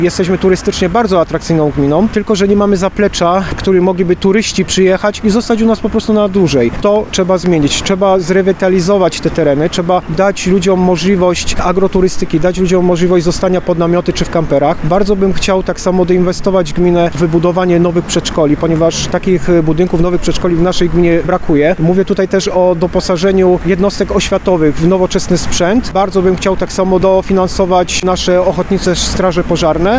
Jesteśmy turystycznie bardzo atrakcyjną gminą, tylko że nie mamy zaplecza, w którym mogliby turyści przyjechać i zostać u nas po prostu na dłużej. To trzeba zmienić. Trzeba zrewitalizować te tereny, trzeba dać ludziom możliwość agroturystyki, dać ludziom możliwość zostania pod namioty czy w kamperach. Bardzo bym chciał tak samo doinwestować gminę w wybudowanie nowych przedszkoli, ponieważ takich budynków, nowych przedszkoli w naszej gminie brakuje. Mówię tutaj też o doposażeniu jednostek oświatowych w nowoczesny sprzęt. Bardzo bym chciał tak samo dofinansować nasze ochotnicze straże pożarne,